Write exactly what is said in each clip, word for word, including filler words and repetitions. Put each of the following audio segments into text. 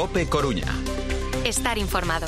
COPE Coruña. Estar informado.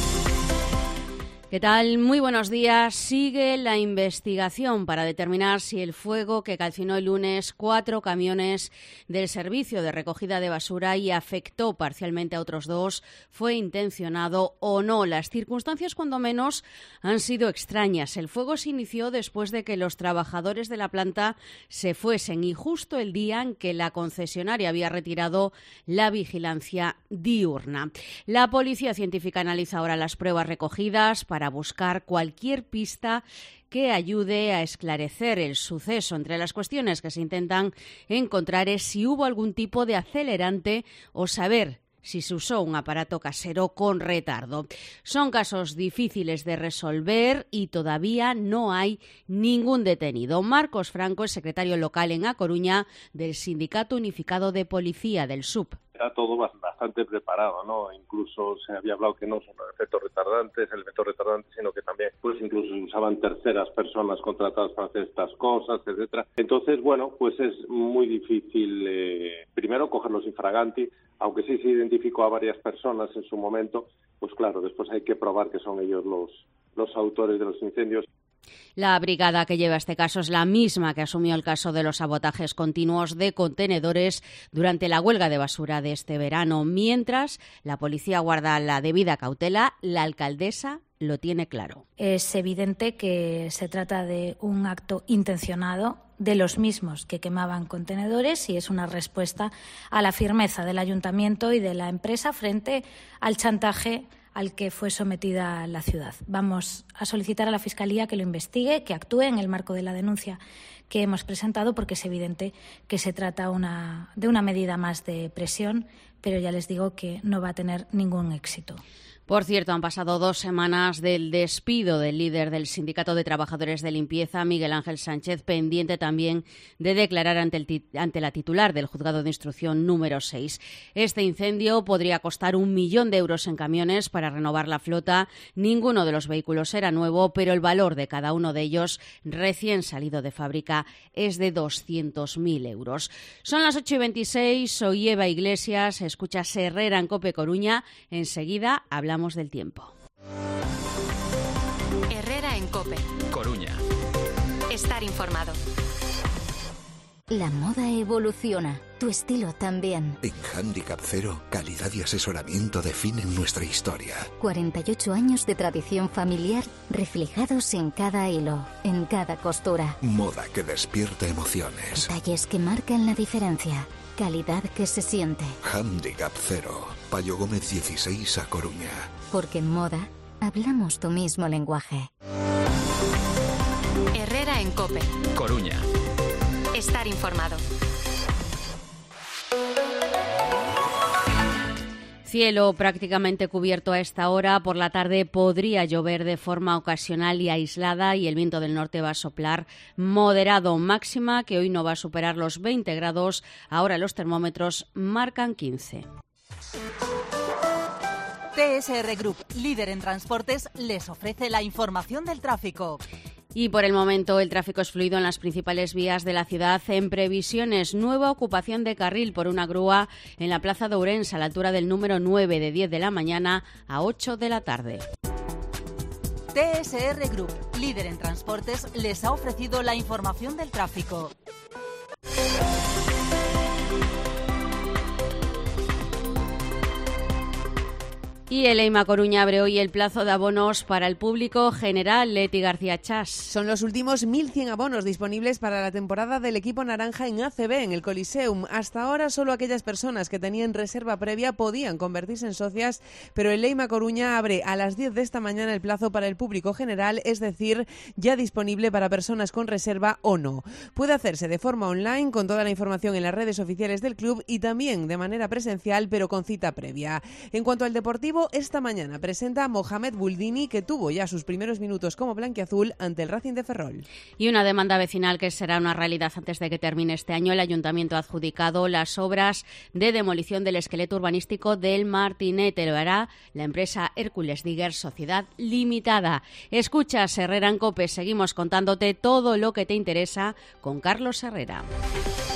¿Qué tal? Muy buenos días. Sigue la investigación para determinar si el fuego que calcinó el lunes cuatro camiones del servicio de recogida de basura y afectó parcialmente a otros dos fue intencionado o no. Las circunstancias, cuando menos, han sido extrañas. El fuego se inició después de que los trabajadores de la planta se fuesen y justo el día en que la concesionaria había retirado la vigilancia diurna. La Policía Científica analiza ahora las pruebas recogidas para para buscar cualquier pista que ayude a esclarecer el suceso. Entre las cuestiones que se intentan encontrar es si hubo algún tipo de acelerante o saber si se usó un aparato casero con retardo. Son casos difíciles de resolver y todavía no hay ningún detenido. Marcos Franco es secretario local en A Coruña del Sindicato Unificado de Policía del S U P. Era todo bastante preparado, ¿no? Incluso se había hablado que no son efectos retardantes, el efecto retardante, sino que también, pues incluso se usaban terceras personas contratadas para hacer estas cosas, etcétera. Entonces, bueno, pues es muy difícil, eh, primero, cogerlos infraganti, aunque sí se identificó a varias personas en su momento, pues claro, después hay que probar que son ellos los, los autores de los incendios. La brigada que lleva este caso es la misma que asumió el caso de los sabotajes continuos de contenedores durante la huelga de basura de este verano. Mientras la policía guarda la debida cautela, la alcaldesa lo tiene claro. Es evidente que se trata de un acto intencionado de los mismos que quemaban contenedores y es una respuesta a la firmeza del ayuntamiento y de la empresa frente al chantaje al que fue sometida la ciudad. Vamos a solicitar a la Fiscalía que lo investigue, que actúe en el marco de la denuncia que hemos presentado, porque es evidente que se trata una, de una medida más de presión, pero ya les digo que no va a tener ningún éxito. Por cierto, han pasado dos semanas del despido del líder del Sindicato de Trabajadores de Limpieza, Miguel Ángel Sánchez, pendiente también de declarar ante, el tit- ante la titular del Juzgado de Instrucción número seis. Este incendio podría costar un millón de euros en camiones para renovar la flota. Ninguno de los vehículos era nuevo, pero el valor de cada uno de ellos, recién salido de fábrica, es de doscientos mil euros. Son las ocho y veintiséis, soy Eva Iglesias, escuchas Herrera en COPE Coruña. Enseguida hablamos del tiempo. Herrera en COPE Coruña. Estar informado. La moda evoluciona, tu estilo también. En Handicap Cero, calidad y asesoramiento definen nuestra historia. cuarenta y ocho años de tradición familiar reflejados en cada hilo, en cada costura. Moda que despierta emociones. Detalles que marcan la diferencia. Calidad que se siente. Handicap Cero. Payo Gómez dieciséis, A Coruña. Porque en moda hablamos tu mismo lenguaje. Herrera en COPE Coruña. Estar informado. Cielo prácticamente cubierto a esta hora. Por la tarde podría llover de forma ocasional y aislada y el viento del norte va a soplar moderado. Máxima que hoy no va a superar los veinte grados. Ahora los termómetros marcan quince. T S R Group, líder en transportes, les ofrece la información del tráfico. Y por el momento el tráfico es fluido en las principales vías de la ciudad. En previsiones, nueva ocupación de carril por una grúa en la Plaza de Ourense a la altura del número nueve, de diez de la mañana a ocho de la tarde. T S R Group, líder en transportes, les ha ofrecido la información del tráfico. Y el EIMA Coruña abre hoy el plazo de abonos para el público general. Leti García Chas. Son los últimos mil cien abonos disponibles para la temporada del equipo naranja en A C B, en el Coliseum. Hasta ahora solo aquellas personas que tenían reserva previa podían convertirse en socias, pero el EIMA Coruña abre a las diez de esta mañana el plazo para el público general, es decir, ya disponible para personas con reserva o no. Puede hacerse de forma online con toda la información en las redes oficiales del club y también de manera presencial, pero con cita previa. En cuanto al deportivo, esta mañana presenta a Mohamed Buldini, que tuvo ya sus primeros minutos como blanquiazul ante el Racing de Ferrol. Y una demanda vecinal que será una realidad antes de que termine este año. El ayuntamiento ha adjudicado las obras de demolición del esqueleto urbanístico del Martinete. Lo hará la empresa Hércules Digger Sociedad Limitada. Escuchas Herrera en COPE. Seguimos contándote todo lo que te interesa con Carlos Herrera.